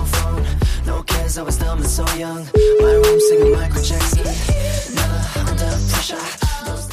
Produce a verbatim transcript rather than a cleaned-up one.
phone, no cares, I was dumb and so young. My room singing Michael Jackson, never under pressure. No